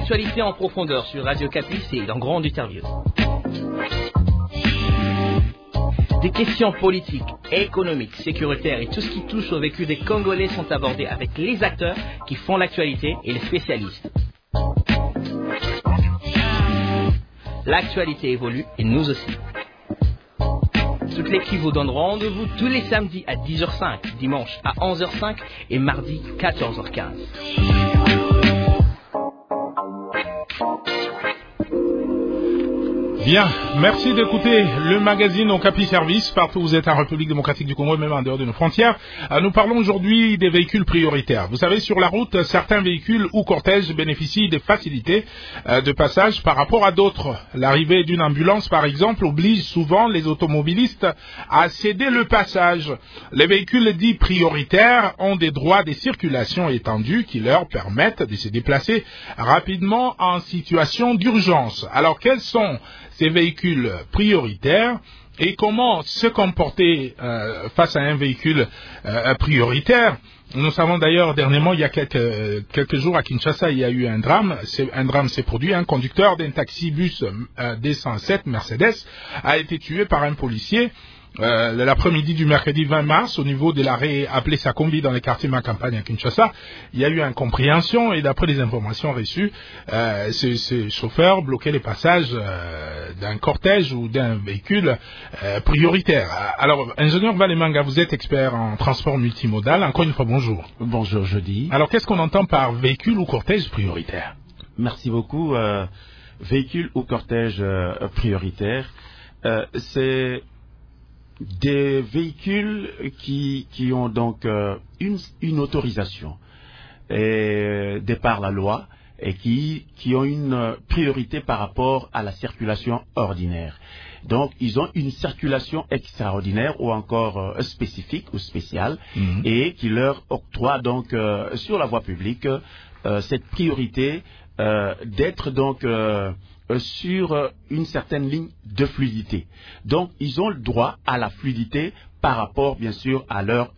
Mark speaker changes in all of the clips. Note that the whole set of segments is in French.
Speaker 1: l'actualité en profondeur sur Radio Campus et dans Grande Interview. Des questions politiques, économiques, sécuritaires et tout ce qui touche au vécu des Congolais sont abordés avec les acteurs qui font l'actualité et les spécialistes. L'actualité évolue et nous aussi. Toute l'équipe vous donne rendez-vous tous les samedis à 10h05, dimanche à 11h05 et mardi 14h15.
Speaker 2: Bien, merci d'écouter le magazine Okapi Service partout où vous êtes en République démocratique du Congo et même en dehors de nos frontières. Nous parlons aujourd'hui des véhicules prioritaires. Vous savez, sur la route, certains véhicules ou cortèges bénéficient des facilités de passage par rapport à d'autres. L'arrivée d'une ambulance, par exemple, oblige souvent les automobilistes à céder le passage. Les véhicules dits prioritaires ont des droits de circulation étendus qui leur permettent de se déplacer rapidement en situation d'urgence. Alors, quels sont ces véhicules prioritaires et comment se comporter face à un véhicule prioritaire? Nous savons d'ailleurs, dernièrement, il y a quelques jours à Kinshasa, il y a eu un drame. Un drame s'est produit. Un conducteur d'un taxi-bus D107 Mercedes a été tué par un policier. L'après-midi du mercredi 20 mars, au niveau de l'arrêt appelé Sakombi dans les quartiers Macampagne à Kinshasa, il y a eu incompréhension et d'après les informations reçues, ce chauffeur bloquait les passages d'un cortège ou d'un véhicule prioritaire. Alors, ingénieur Valemanga, vous êtes expert en transport multimodal. Encore une fois, bonjour.
Speaker 3: Bonjour, Jody.
Speaker 2: Alors, qu'est-ce qu'on entend par véhicule ou cortège prioritaire?
Speaker 3: Merci beaucoup. Véhicule ou cortège prioritaire, c'est des véhicules qui ont donc une autorisation de par la loi et qui ont une priorité par rapport à la circulation ordinaire. Donc, ils ont une circulation extraordinaire ou encore spécifique ou spéciale et qui leur octroie donc sur la voie publique cette priorité d'être donc sur une certaine ligne de fluidité. Donc, ils ont le droit à la fluidité par rapport, bien sûr, à leur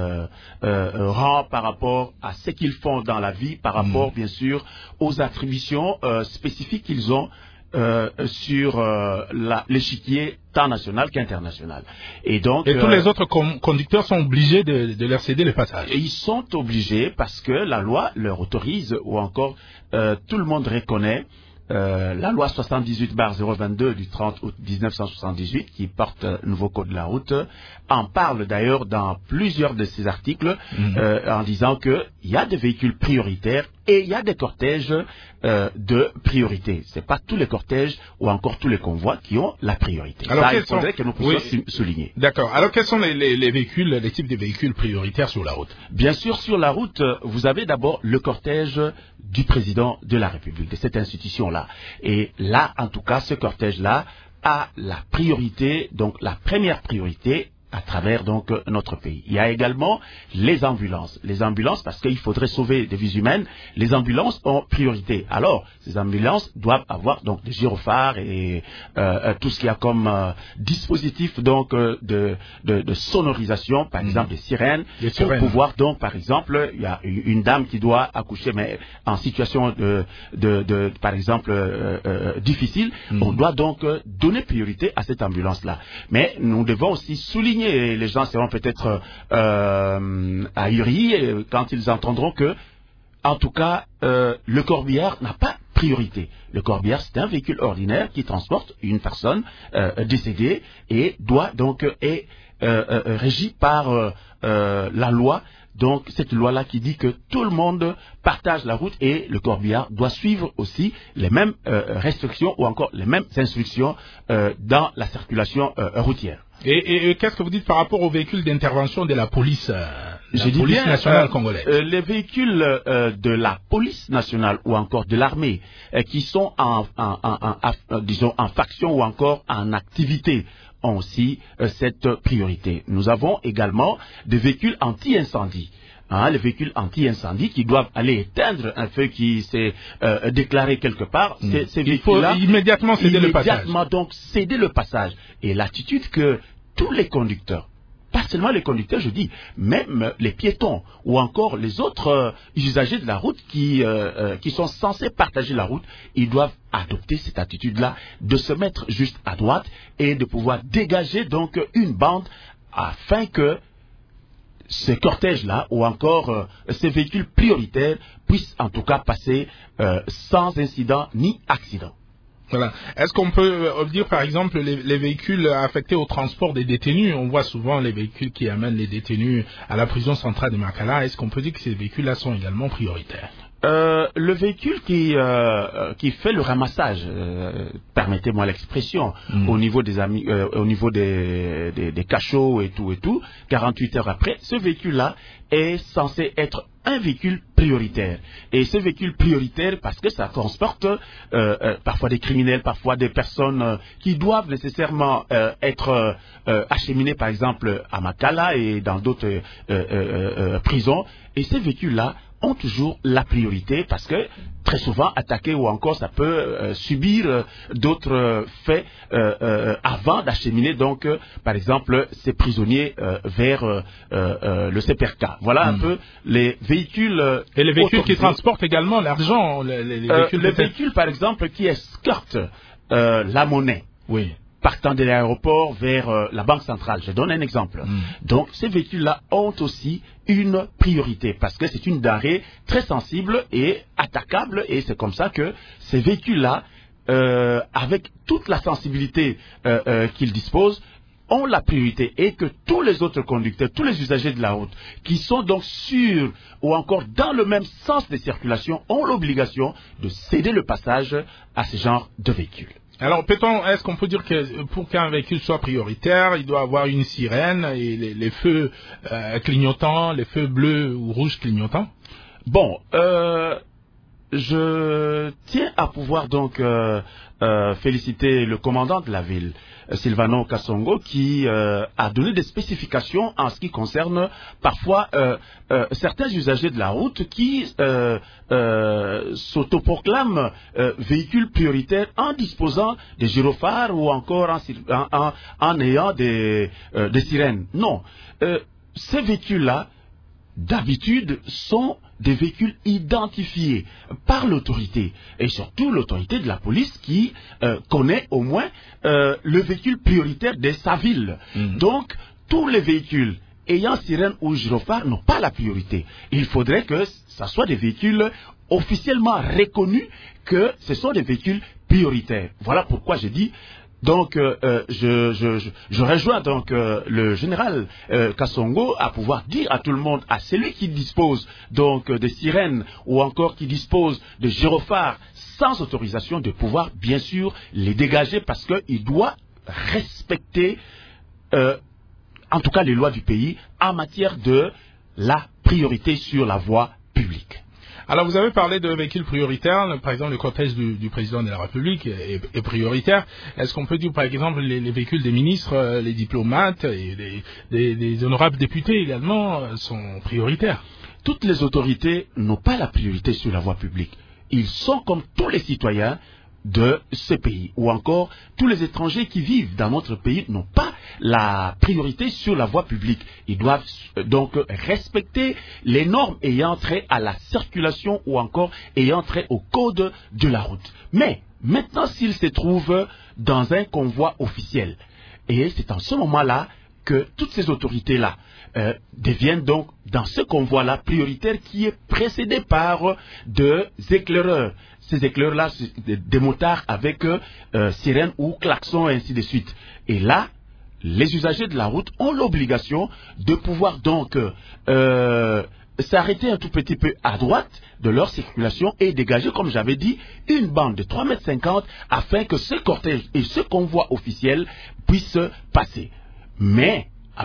Speaker 3: rang, par rapport à ce qu'ils font dans la vie, par rapport, bien sûr, aux attributions spécifiques qu'ils ont sur l'échiquier tant national qu'international. Et donc,
Speaker 2: tous les autres conducteurs sont obligés de leur céder le passage.
Speaker 3: Et ils sont obligés parce que la loi leur autorise, ou encore tout le monde reconnaît la loi 78/022 du 30 août 1978 qui porte le nouveau code de la route en parle d'ailleurs dans plusieurs de ses articles en disant qu'il y a des véhicules prioritaires et il y a des cortèges de priorité. Ce n'est pas tous les cortèges ou encore tous les convois qui ont la priorité.
Speaker 2: Alors,
Speaker 3: ça, il faudrait que nous puissions souligner.
Speaker 2: D'accord. Alors, quels sont les véhicules, les types de véhicules prioritaires sur la route?
Speaker 3: Bien sûr, sur la route, vous avez d'abord le cortège du président de la République, de cette institution-là. Et là, en tout cas, ce cortège-là a la priorité, donc la première priorité à travers donc notre pays. Il y a également les ambulances. Les ambulances, parce qu'il faudrait sauver des vies humaines, les ambulances ont priorité. Alors, ces ambulances doivent avoir donc des gyrophares et tout ce qu'il y a comme dispositif donc de sonorisation, par exemple des sirènes, pour pouvoir donc, par exemple, il y a une dame qui doit accoucher, mais en situation par exemple difficile, on doit donc donner priorité à cette ambulance-là. Mais nous devons aussi souligner, et les gens seront peut-être ahuris quand ils entendront que, en tout cas, le corbillard n'a pas priorité. Le corbillard, c'est un véhicule ordinaire qui transporte une personne décédée et doit donc est régi par la loi. Donc, cette loi-là qui dit que tout le monde partage la route et le corbillard doit suivre aussi les mêmes restrictions ou encore les mêmes instructions dans la circulation routière.
Speaker 2: Et qu'est-ce que vous dites par rapport aux véhicules d'intervention de la police, nationale congolaise?
Speaker 3: Les véhicules de la police nationale ou encore de l'armée qui sont disons en faction ou encore en activité ont aussi cette priorité. Nous avons également des véhicules anti-incendie. Les véhicules anti-incendie qui doivent aller éteindre un feu qui s'est déclaré quelque part. Ces véhicules-là,
Speaker 2: il faut immédiatement céder le passage.
Speaker 3: Donc céder le passage. Et l'attitude que tous les conducteurs pas seulement les conducteurs, je dis, même les piétons ou encore les autres usagers de la route qui sont censés partager la route, ils doivent adopter cette attitude-là, de se mettre juste à droite et de pouvoir dégager donc une bande afin que ces cortèges-là ou encore ces véhicules prioritaires puissent en tout cas passer sans incident ni accident.
Speaker 2: Voilà. Est-ce qu'on peut dire, par exemple, les véhicules affectés au transport des détenus? On voit souvent les véhicules qui amènent les détenus à la prison centrale de Makala. Est-ce qu'on peut dire que ces véhicules-là sont également prioritaires?
Speaker 3: Le véhicule qui fait le ramassage, permettez-moi l'expression, au niveau des cachots et tout, 48 heures après, ce véhicule-là est censé être un véhicule prioritaire. Et ce véhicule prioritaire, parce que ça transporte parfois des criminels, parfois des personnes qui doivent nécessairement être acheminées, par exemple, à Makala et dans d'autres prisons. Et ces véhicules-là ont toujours la priorité parce que très souvent attaqués ou encore ça peut subir d'autres faits avant d'acheminer donc par exemple ces prisonniers vers le CPRK. Voilà un peu les véhicules
Speaker 2: et les véhicules qui transportent également l'argent, les
Speaker 3: véhicules par exemple qui escortent la monnaie.
Speaker 2: Oui.
Speaker 3: Partant de l'aéroport vers la banque centrale. Je donne un exemple. Donc, ces véhicules-là ont aussi une priorité parce que c'est une denrée très sensible et attaquable et c'est comme ça que ces véhicules-là, avec toute la sensibilité qu'ils disposent, ont la priorité et que tous les autres conducteurs, tous les usagers de la route qui sont donc sur ou encore dans le même sens de circulation ont l'obligation de céder le passage à ce genre de véhicules.
Speaker 2: Alors, est-ce qu'on peut dire que pour qu'un véhicule soit prioritaire, il doit avoir une sirène et les feux clignotants, les feux bleus ou rouges clignotants?
Speaker 3: Bon, je tiens à pouvoir donc féliciter le commandant de la ville, Silvano Kasongo, qui a donné des spécifications en ce qui concerne parfois certains usagers de la route qui s'autoproclament véhicules prioritaires en disposant des gyrophares ou encore en ayant des sirènes. Non, ces véhicules-là, d'habitude, sont des véhicules identifiés par l'autorité, et surtout l'autorité de la police qui connaît au moins le véhicule prioritaire de sa ville. Donc, tous les véhicules ayant sirène ou gyrophare n'ont pas la priorité. Il faudrait que ce soit des véhicules officiellement reconnus que ce sont des véhicules prioritaires. Voilà pourquoi j'ai dit. Donc, je rejoins donc le général Kasongo à pouvoir dire à tout le monde, à celui qui dispose donc de sirènes ou encore qui dispose de gyrophares sans autorisation, de pouvoir bien sûr les dégager parce qu'il doit respecter en tout cas les lois du pays en matière de la priorité sur la voie publique.
Speaker 2: Alors, vous avez parlé de véhicules prioritaires. Par exemple, le cortège du président de la République est prioritaire. Est-ce qu'on peut dire, par exemple, les véhicules des ministres, les diplomates et des honorables députés également sont prioritaires?
Speaker 3: Toutes les autorités n'ont pas la priorité sur la voie publique. Ils sont comme tous les citoyens de ce pays, ou encore tous les étrangers qui vivent dans notre pays n'ont pas la priorité sur la voie publique. Ils doivent donc respecter les normes ayant trait à la circulation ou encore ayant trait au code de la route. Mais maintenant, s'ils se trouvent dans un convoi officiel, et c'est en ce moment-là que toutes ces autorités-là deviennent donc dans ce convoi-là prioritaire qui est précédé par des éclaireurs. Ces éclaireurs-là, des motards avec sirène ou klaxon et ainsi de suite. Et là, les usagers de la route ont l'obligation de pouvoir donc s'arrêter un tout petit peu à droite de leur circulation et dégager, comme j'avais dit, une bande de 3,50 m afin que ce cortège et ce convoi officiel puissent passer. Mais,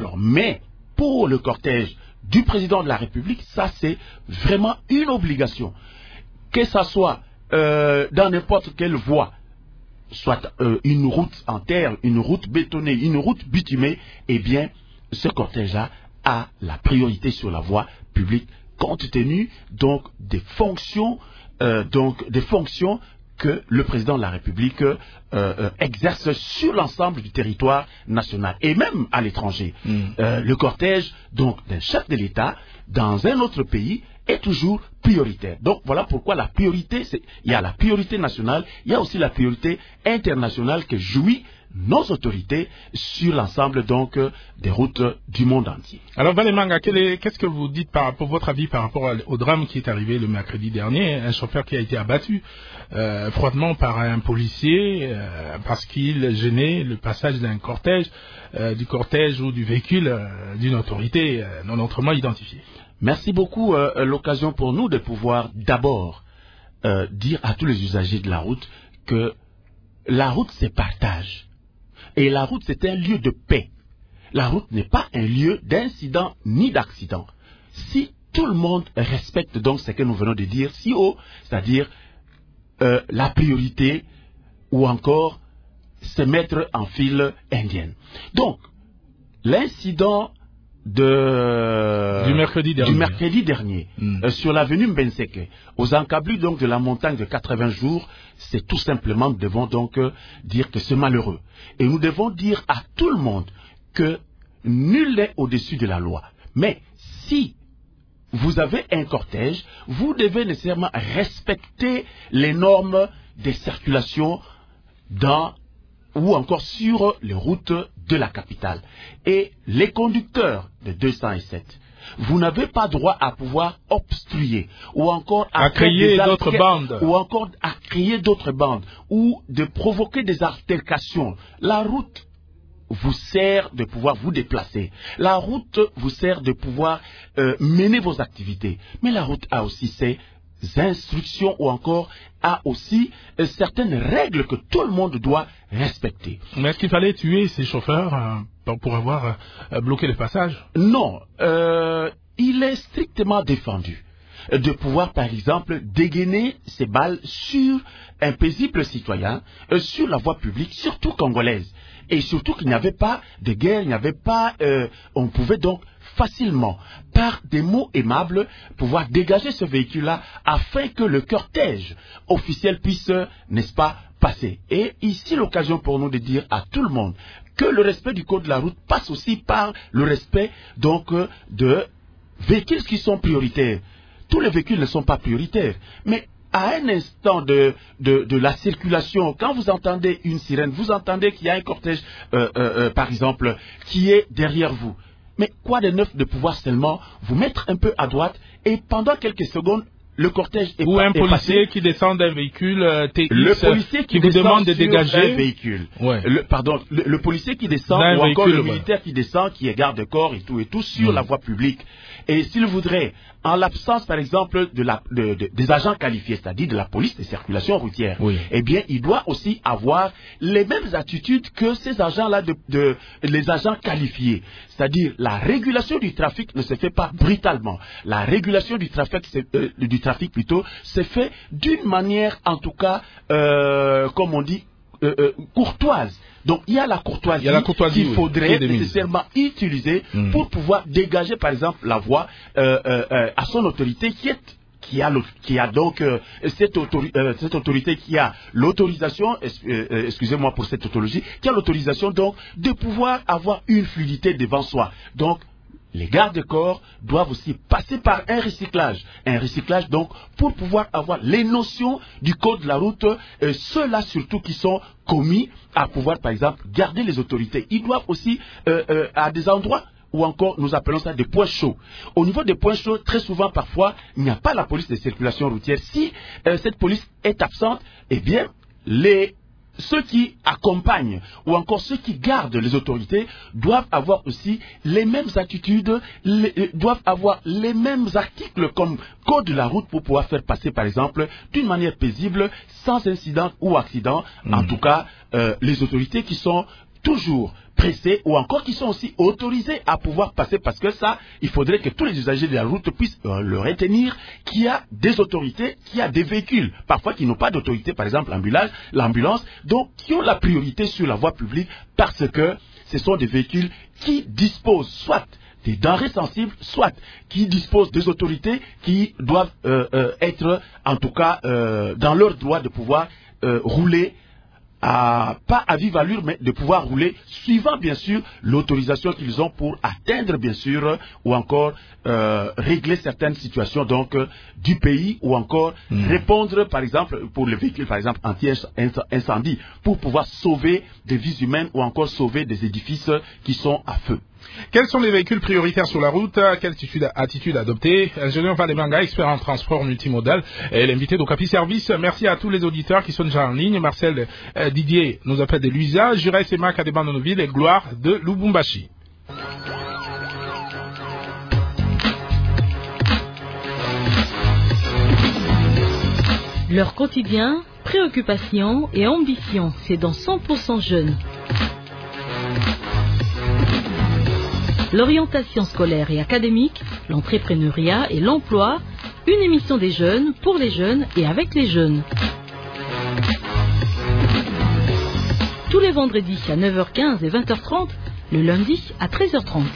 Speaker 3: pour le cortège du président de la République, ça c'est vraiment une obligation. Que ça soit dans n'importe quelle voie, soit une route en terre, une route bétonnée, une route bitumée, eh bien, ce cortège-là a la priorité sur la voie publique, compte tenu donc des fonctions que le président de la République exerce sur l'ensemble du territoire national et même à l'étranger. Le cortège donc d'un chef de l'État dans un autre pays est toujours prioritaire. Donc voilà pourquoi la priorité, il y a la priorité nationale, il y a aussi la priorité internationale que jouit nos autorités sur l'ensemble donc des routes du monde entier.
Speaker 2: Alors Valemanga, qu'est-ce que vous dites pour votre avis par rapport au drame qui est arrivé le mercredi dernier, un chauffeur qui a été abattu froidement par un policier parce qu'il gênait le passage d'un cortège, du cortège ou du véhicule d'une autorité non autrement identifiée.
Speaker 3: Merci beaucoup. L'occasion pour nous de pouvoir d'abord dire à tous les usagers de la route que la route c'est partage. Et la route, c'est un lieu de paix. La route n'est pas un lieu d'incident ni d'accident. Si tout le monde respecte donc ce que nous venons de dire si haut, c'est-à-dire la priorité ou encore se mettre en file indienne. Donc, l'incident du mercredi dernier sur l'avenue Mbenseke, aux encablures donc de la montagne de 80 jours, c'est tout simplement, nous devons donc dire que c'est malheureux. Et nous devons dire à tout le monde que nul n'est au-dessus de la loi. Mais si vous avez un cortège, vous devez nécessairement respecter les normes de circulation ou encore sur les routes de la capitale. Et les conducteurs de 207, vous n'avez pas droit à pouvoir obstruer ou encore
Speaker 2: à créer d'autres bandes
Speaker 3: ou de provoquer des altercations. La route vous sert de pouvoir vous déplacer. La route vous sert de pouvoir mener vos activités. Mais la route a aussi ses instructions ou encore a aussi certaines règles que tout le monde doit respecter.
Speaker 2: Mais est-ce qu'il fallait tuer ces chauffeurs pour avoir bloqué le passage?
Speaker 3: Non, il est strictement défendu de pouvoir par exemple dégainer ses balles sur un paisible citoyen, sur la voie publique, surtout congolaise. Et surtout qu'il n'y avait pas de guerre, il n'y avait pas... on pouvait donc facilement, par des mots aimables, pouvoir dégager ce véhicule-là afin que le cortège officiel puisse, n'est-ce pas, passer. Et ici, l'occasion pour nous de dire à tout le monde que le respect du code de la route passe aussi par le respect donc de véhicules qui sont prioritaires. Tous les véhicules ne sont pas prioritaires, mais à un instant de la circulation, quand vous entendez une sirène, vous entendez qu'il y a un cortège, par exemple, qui est derrière vous. Mais quoi de neuf de pouvoir seulement vous mettre un peu à droite et pendant quelques secondes, le cortège est
Speaker 2: ou un policier qui descend d'un véhicule TX,
Speaker 3: le policier qui
Speaker 2: vous demande de dégager
Speaker 3: un véhicule.
Speaker 2: Ouais.
Speaker 3: Le policier qui descend ou encore le militaire qui descend, qui est garde-corps et tout sur la voie publique. Et s'il voudrait, en l'absence par exemple des agents qualifiés, c'est-à-dire de la police de circulation routière, eh bien il doit aussi avoir les mêmes attitudes que ces agents-là, les agents qualifiés. C'est-à-dire la régulation du trafic ne se fait pas brutalement. La régulation du trafic se fait d'une manière en tout cas, comme on dit, courtoise. Donc il y a la courtoisie qu'il faudrait nécessairement utiliser pour pouvoir dégager par exemple la voie à son autorité qui a donc cette autorité qui a l'autorisation, excusez-moi pour cette tautologie, qui a l'autorisation donc de pouvoir avoir une fluidité devant soi. Donc les gardes-corps doivent aussi passer par un recyclage donc pour pouvoir avoir les notions du code de la route, ceux-là surtout qui sont commis à pouvoir par exemple garder les autorités. Ils doivent aussi à des endroits ou encore nous appelons ça des points chauds. Au niveau des points chauds, très souvent parfois il n'y a pas la police de circulation routière. Si cette police est absente, eh bien ceux qui accompagnent ou encore ceux qui gardent les autorités doivent avoir aussi les mêmes attitudes, doivent avoir les mêmes articles comme code de la route pour pouvoir faire passer par exemple d'une manière paisible, sans incident ou accident, en tout cas les autorités qui sont toujours pressés ou encore qui sont aussi autorisés à pouvoir passer parce que ça, il faudrait que tous les usagers de la route puissent le retenir qu'il y a des autorités, qu'il y a des véhicules, parfois qui n'ont pas d'autorité, par exemple l'ambulance, donc qui ont la priorité sur la voie publique parce que ce sont des véhicules qui disposent soit des denrées sensibles, soit qui disposent des autorités qui doivent être, en tout cas, dans leur droit de pouvoir rouler pas à vive allure, mais de pouvoir rouler, suivant bien sûr l'autorisation qu'ils ont pour atteindre bien sûr, ou encore régler certaines situations donc du pays, ou encore répondre par exemple pour les véhicules par exemple anti-incendie, pour pouvoir sauver des vies humaines ou encore sauver des édifices qui sont à feu.
Speaker 2: Quels sont les véhicules prioritaires sur la route? Quelle attitude adopter? Ingénieur Valemanga, expert en transport multimodal, et l'invité d'Okapi Service. Merci à tous les auditeurs qui sont déjà en ligne. Marcel Didier nous appelle de Luisa, Jurès et Mac Adeba Nonoville et Gloire de Lubumbashi.
Speaker 4: Leur quotidien, préoccupations et ambitions, c'est dans 100% jeunes. L'orientation scolaire et académique, l'entrepreneuriat et l'emploi, une émission des jeunes, pour les jeunes et avec les jeunes. Tous les vendredis à 9h15 et 20h30, le lundi à 13h30.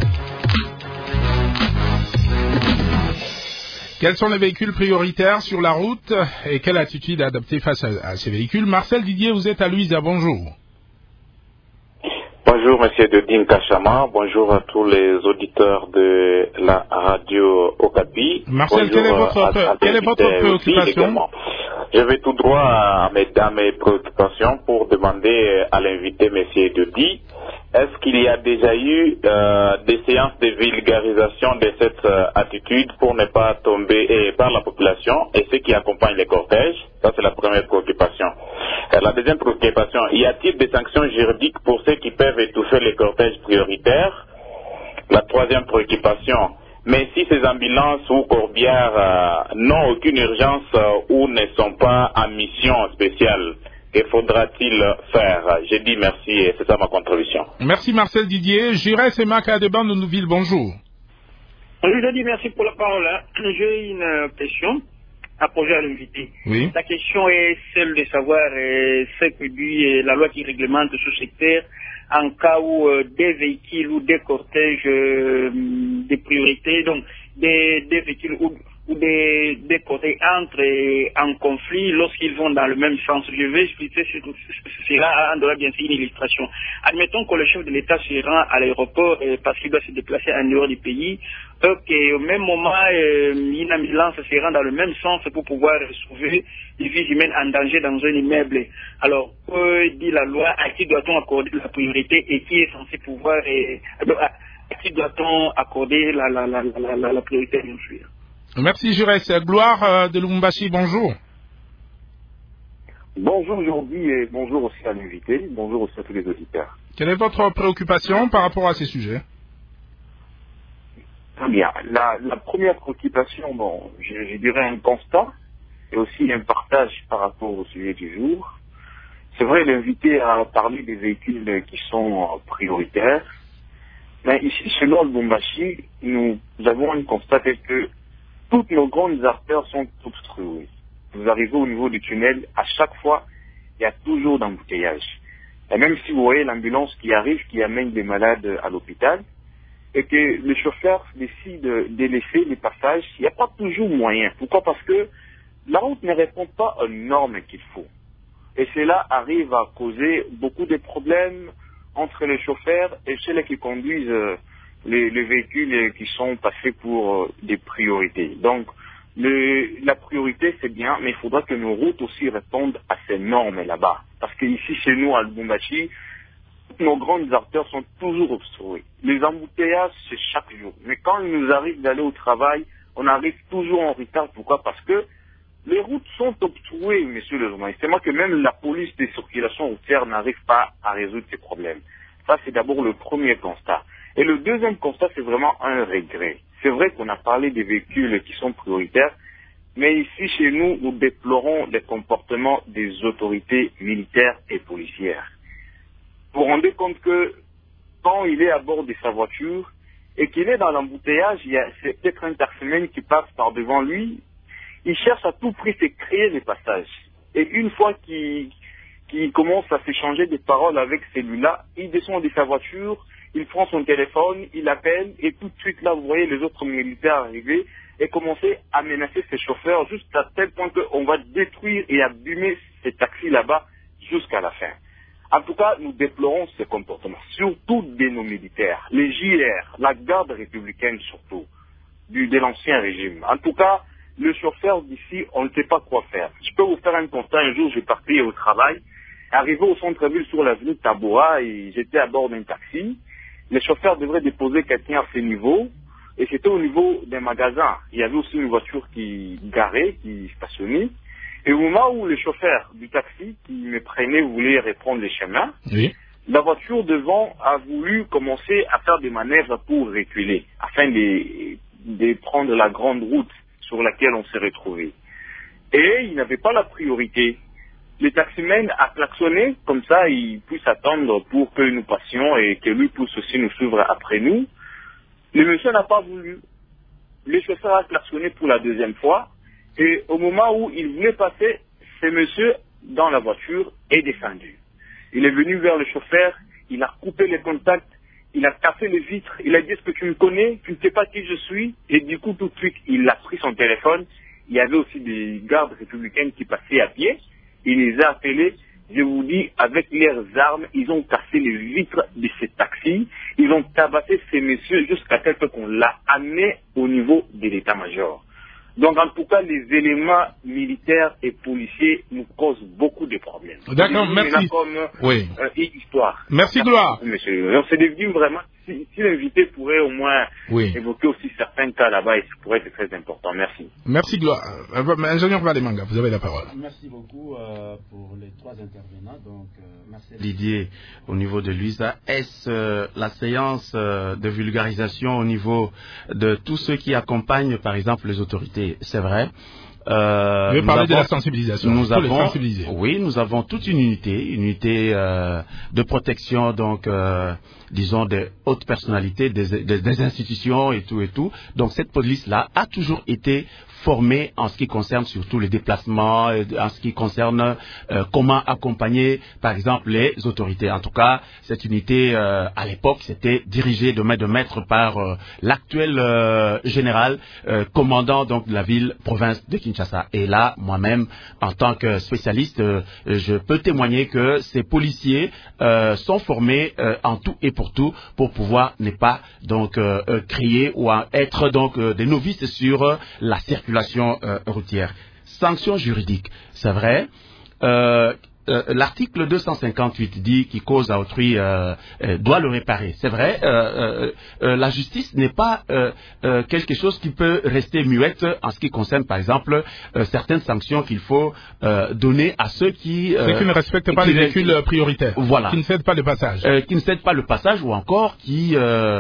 Speaker 2: Quels sont les véhicules prioritaires sur la route et quelle attitude adopter face à ces véhicules? Marcel Didier, vous êtes à Louisa, bonjour.
Speaker 5: Bonjour Monsieur Dodine Kachama, bonjour à tous les auditeurs de la radio Okapi.
Speaker 2: Marcel, quelle est votre préoccupation?
Speaker 5: Je vais tout droit à mes préoccupations pour demander à l'invité Monsieur Dodi, est-ce qu'il y a déjà eu des séances de vulgarisation de cette attitude pour ne pas tomber par la population et ceux qui accompagnent les cortèges? Ça c'est la première préoccupation. La deuxième préoccupation, y a-t-il des sanctions juridiques pour ceux qui peuvent étouffer les cortèges prioritaires? La troisième préoccupation, mais si ces ambulances ou corbières n'ont aucune urgence ou ne sont pas en mission spéciale, que faudra-t-il faire? J'ai dit merci et c'est ça ma contribution.
Speaker 2: Merci Marcel Didier. Jurès et Mac Adeba Nonoville, bonjour.
Speaker 6: Je dis merci pour la parole. J'ai une question à poser à l'invité.
Speaker 2: Oui.
Speaker 6: La question est celle de savoir ce que dit la loi qui réglemente ce secteur en cas où des véhicules ou des cortèges de priorité, donc des véhicules ou des cortèges entrent en conflit lorsqu'ils vont dans le même sens. Je vais expliquer cela en donnant bien sûr une illustration. Admettons que le chef de l'État se rend à l'aéroport parce qu'il doit se déplacer en dehors du pays, et au même moment, une ambulance se rend dans le même sens pour pouvoir sauver des vies humaines en danger dans un immeuble. Alors, dit la loi, à qui doit-on accorder la priorité et qui est censé pouvoir, à qui doit-on accorder la priorité, bien sûr?
Speaker 2: Merci Jurès. Gloire de Lubumbashi, bonjour.
Speaker 7: Bonjour aujourd'hui et bonjour aussi à l'invité, bonjour aussi à tous les auditeurs.
Speaker 2: Quelle est votre préoccupation par rapport à ces sujets?
Speaker 7: Très bien. La première préoccupation, je dirais un constat et aussi un partage par rapport au sujet du jour. C'est vrai, l'invité a parlé des véhicules qui sont prioritaires, mais ici, chez nous, à Lubumbashi, nous avons un constat tel que toutes nos grandes artères sont obstruées. Vous arrivez au niveau du tunnel, à chaque fois, il y a toujours d'embouteillage. Et même si vous voyez l'ambulance qui arrive, qui amène des malades à l'hôpital, et que le chauffeur décide de laisser les passages, il n'y a pas toujours moyen. Pourquoi? Parce que la route ne répond pas aux normes qu'il faut. Et cela arrive à causer beaucoup de problèmes entre les chauffeurs et ceux qui conduisent les véhicules qui sont passés pour des priorités. Donc, la priorité, c'est bien, mais il faudra que nos routes aussi répondent à ces normes là-bas. Parce qu'ici, chez nous, à Lubumbashi, nos grandes artères sont toujours obstruées. Les embouteillages, c'est chaque jour. Mais quand il nous arrive d'aller au travail, on arrive toujours en retard. Pourquoi? Parce que les routes sont obstruées, monsieur le journaliste. C'est moi que même la police des circulations routières n'arrive pas à résoudre ces problèmes. Ça, c'est d'abord le premier constat. Et le deuxième constat, c'est vraiment un regret. C'est vrai qu'on a parlé des véhicules qui sont prioritaires, mais ici, chez nous, nous déplorons les comportements des autorités militaires et policières. Vous vous rendez compte que quand il est à bord de sa voiture et qu'il est dans l'embouteillage, il y a peut-être un taximène qui passe par devant lui, il cherche à tout prix à créer des passages. Et une fois qu'il commence à s'échanger des paroles avec celui-là, il descend de sa voiture, il prend son téléphone, il appelle, et tout de suite là, vous voyez les autres militaires arriver et commencer à menacer ses chauffeurs jusqu'à tel point qu'on va détruire et abîmer ces taxis là-bas jusqu'à la fin. En tout cas, nous déplorons ce comportement, surtout de nos militaires, les JR, la garde républicaine surtout, de l'ancien régime. En tout cas, le chauffeur d'ici, on ne sait pas quoi faire. Je peux vous faire un constat. Un jour, j'ai parti au travail, arrivé au centre-ville sur l'avenue Tabora, et j'étais à bord d'un taxi. Les chauffeurs devraient déposer quelqu'un à ce niveau, et c'était au niveau d'un magasin. Il y avait aussi une voiture qui garait, qui stationnait. Et au moment où le chauffeur du taxi qui me prenait voulait reprendre les chemins, oui, la voiture devant a voulu commencer à faire des manœuvres pour reculer, afin de prendre la grande route sur laquelle on s'est retrouvé. Et il n'avait pas la priorité. Le taximène a klaxonné, comme ça il puisse attendre pour que nous passions et que lui puisse aussi nous suivre après nous. Le monsieur n'a pas voulu. Le chauffeur a klaxonné pour la deuxième fois. Et au moment où il voulait passer, ce monsieur dans la voiture est descendu. Il est venu vers le chauffeur, il a coupé les contacts, il a cassé les vitres, il a dit: est-ce que tu me connais, tu ne sais pas qui je suis? Et du coup, tout de suite, il a pris son téléphone. Il y avait aussi des gardes républicains qui passaient à pied. Il les a appelés. Je vous dis, avec leurs armes, ils ont cassé les vitres de ces taxis. Ils ont tabassé ces messieurs jusqu'à tel point qu'on l'a amené au niveau de l'état-major. Donc, en tout cas, les éléments militaires et policiers nous causent beaucoup de problèmes.
Speaker 2: D'accord, merci.
Speaker 7: Oui. Histoire.
Speaker 2: Merci, Gloire.
Speaker 7: Monsieur, on s'est devenu vraiment, si l'invité pourrait au moins évoquer aussi certains cas là-bas, ça pourrait être très important. Merci.
Speaker 2: Merci, Gloire. Ingénieur Valemanga, vous avez la parole.
Speaker 3: Merci beaucoup pour les trois intervenants. Donc, merci Didier au niveau de l'UISA. Est-ce la séance de vulgarisation au niveau de tous ceux qui accompagnent, par exemple, les autorités? C'est vrai.
Speaker 2: Vous avez parlé de la sensibilisation.
Speaker 3: Nous avons toute une unité de protection, donc disons des hautes personnalités, des institutions et tout. Donc cette police-là a toujours été formée en ce qui concerne surtout les déplacements, en ce qui concerne comment accompagner, par exemple, les autorités. En tout cas, cette unité, à l'époque, c'était dirigée de main de maître par l'actuel général, commandant donc de la ville-province de Kinshasa. Et là, moi-même, en tant que spécialiste, je peux témoigner que ces policiers sont formés en tout et pour tout pour pouvoir ne pas donc créer ou être donc des novices sur la circulation routière. Sanctions juridiques, c'est vrai. L'article 258 dit qui cause à autrui doit le réparer. C'est vrai, la justice n'est pas quelque chose qui peut rester muette en ce qui concerne, par exemple, certaines sanctions qu'il faut donner à ceux qui
Speaker 2: ne respectent pas les véhicules prioritaires,
Speaker 3: voilà,
Speaker 2: qui ne cèdent pas le passage,
Speaker 3: ou encore qui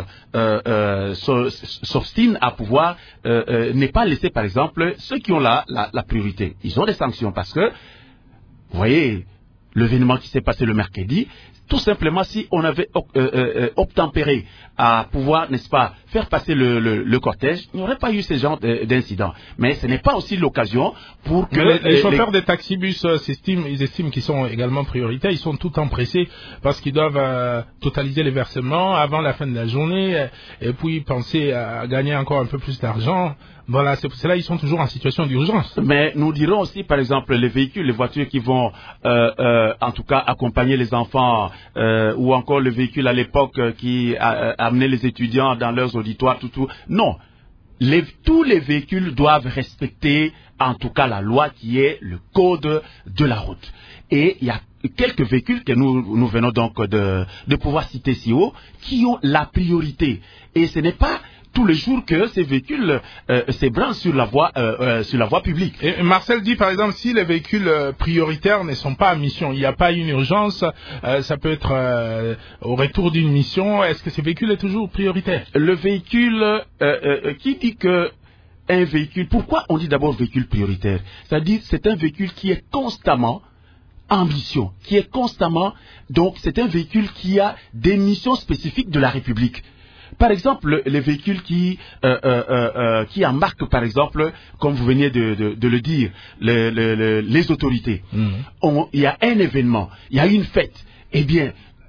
Speaker 3: s'obstinent à pouvoir ne pas laisser, par exemple, ceux qui ont la priorité. Ils ont des sanctions parce que, vous voyez, l'événement qui s'est passé le mercredi, tout simplement, si on avait obtempéré à pouvoir, n'est-ce pas, faire passer le cortège, il n'y aurait pas eu ce genre d'incident. Mais ce n'est pas aussi l'occasion pour que...
Speaker 2: Les chauffeurs des taxibus estiment qu'ils sont également prioritaires. Ils sont tout empressés parce qu'ils doivent totaliser les versements avant la fin de la journée et puis penser à gagner encore un peu plus d'argent. Voilà, c'est pour cela qu'ils sont toujours en situation d'urgence.
Speaker 3: Mais nous dirons aussi, par exemple, les véhicules, les voitures qui vont, en tout cas, accompagner les enfants, ou encore le véhicule à l'époque qui amenait les étudiants dans leurs auditoires, tout. Non, tous les véhicules doivent respecter, en tout cas, la loi qui est le code de la route. Et il y a quelques véhicules que nous venons donc de pouvoir citer si haut, qui ont la priorité. Et ce n'est pas tous les jours que ces véhicules s'ébranlent sur la voie publique.
Speaker 2: Et Marcel dit par exemple, si les véhicules prioritaires ne sont pas à mission, il n'y a pas une urgence, ça peut être au retour d'une mission, est-ce que ces véhicules sont toujours prioritaires?
Speaker 3: Le véhicule, qui dit que un véhicule, pourquoi on dit d'abord véhicule prioritaire? C'est-à-dire c'est un véhicule qui est constamment en mission, donc c'est un véhicule qui a des missions spécifiques de la République. Par exemple, les véhicules qui embarquent, par exemple, comme vous veniez de le dire, les autorités. Il y a un événement, il y a une fête. Eh bien,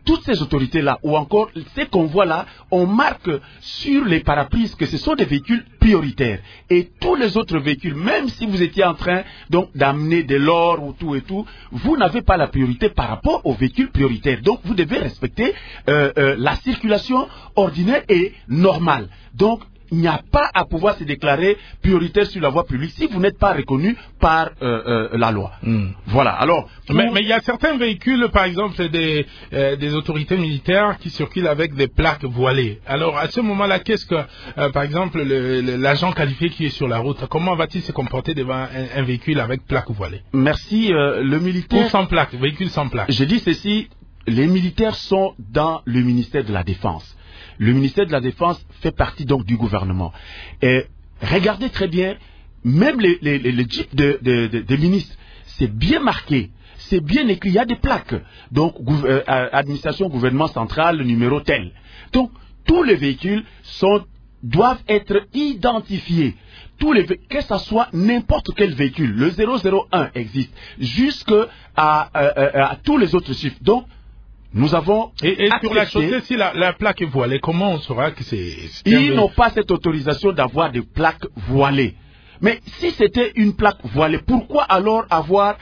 Speaker 3: toutes ces autorités-là, ou encore ces convois-là, on marque sur les paraprises que ce sont des véhicules prioritaires. Et tous les autres véhicules, même si vous étiez en train donc d'amener de l'or ou tout et tout, vous n'avez pas la priorité par rapport aux véhicules prioritaires. Donc vous devez respecter la circulation ordinaire et normale. Donc il n'y a pas à pouvoir se déclarer prioritaire sur la voie publique si vous n'êtes pas reconnu par la loi. Voilà. Alors,
Speaker 2: mais il y a certains véhicules, par exemple, des autorités militaires qui circulent avec des plaques voilées. Alors, à ce moment-là, qu'est-ce que, par exemple, l'agent qualifié qui est sur la route, comment va-t-il se comporter devant un véhicule avec plaque voilée?
Speaker 3: Merci. Le militaire.
Speaker 2: Ou sans plaque, véhicule sans plaque.
Speaker 3: Je dis ceci, les militaires sont dans le ministère de la Défense. Le ministère de la Défense fait partie donc du gouvernement. Et regardez très bien, même les jeeps des ministres, c'est bien marqué, c'est bien écrit, il y a des plaques. Donc, administration, gouvernement central, numéro tel. Donc, tous les véhicules doivent être identifiés. Que ce soit n'importe quel véhicule, le 001 existe, jusqu'à tous les autres chiffres. Donc, nous avons
Speaker 2: et sur la chaussée, si la plaque est voilée, comment on saura que c'est...
Speaker 3: Ils n'ont pas cette autorisation d'avoir des plaques voilées. Mais si c'était une plaque voilée, pourquoi alors avoir